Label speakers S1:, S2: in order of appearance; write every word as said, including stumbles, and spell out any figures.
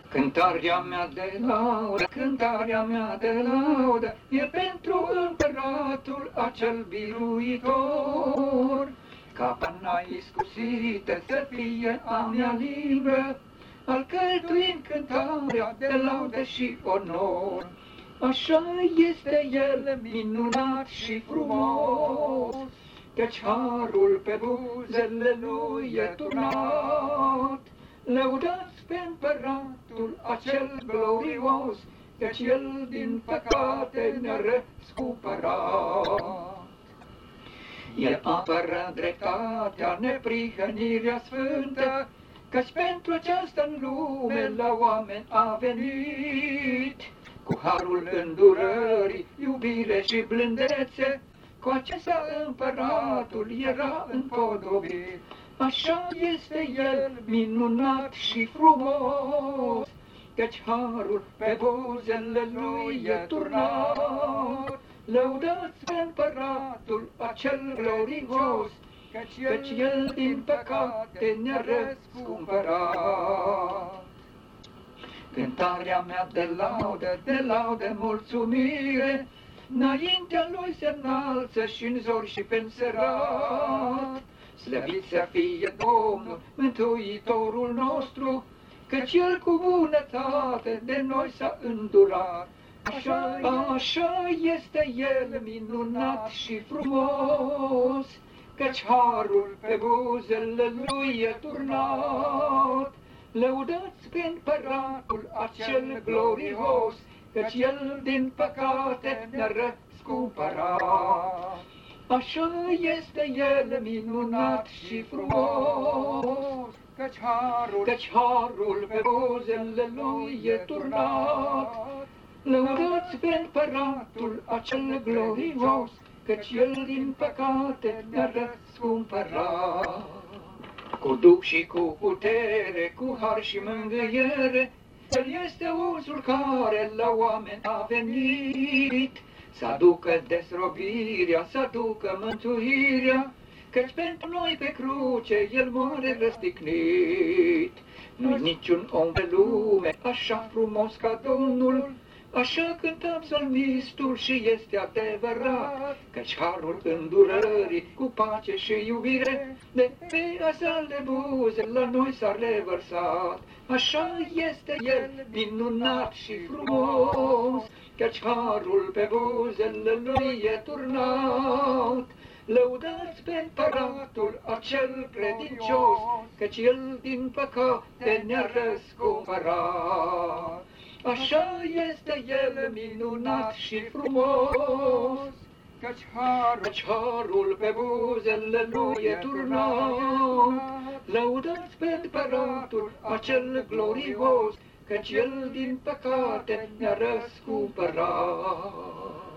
S1: Cântarea mea de laudă, cântarea mea de laudă, e pentru împăratul acel biruitor. Ca pana iscusită să fie a mea limbă, alcătuind cântarea de laudă și onor. Așa este el minunat și frumos, căci harul pe buzele lui e turnat. Lăudați pe împăratul acel glorios, căci el din păcate ne-a răscumpărat. El apără dreptatea, neprihănirea sfântă, căci pentru aceasta în lume la oameni a venit. Cu harul îndurării, iubire și blândețe, cu acesta împăratul era împodobit. Așa este el minunat și frumos, căci harul pe buzele lui e turnat. Lăudați pe împăratul acel glorios, căci el din păcate ne-a răscumpărat. Cântarea mea de laudă, de laudă, mulțumire, înaintea lui se înalță și în zori și pe înserat. Slăvit să fie Domnul, Mântuitorul nostru, căci el cu bunătate de noi s-a îndurat. Așa, așa este el minunat și frumos, căci harul pe buzele lui e turnat. Lăudați pe împăratul acel glorios, căci el din păcate ne-a răscumpărat. Așa este el minunat și frumos, căci harul, căci harul pe buzele lui e turnat. Lăudați pe împăratul acel glorios, căci el din păcate ne-a răscumpărat. Cu duh și cu putere, cu har și mângâiere, el este uzul care la oameni a venit. Să aducă dezrobirea, să aducă mântuirea, căci pentru noi pe cruce el moare răstignit. Nu-i niciun om pe lume așa frumos ca Domnul, așa cântă psalmistul și este adevărat, căci harul îndurării cu pace și iubire de pe asale buze la noi s-a revărsat. Așa este el minunat și frumos, căci harul pe buzele lui e turnat. Lăudați pe împăratul acel credincios, căci el din păcate ne-a răscumpărat. Așa este el minunat și frumos, căci harul, căci harul pe buzele lui e turnat. Lăudați pe împăratul acel glorios, căci el din păcate ne-a răscumpărat.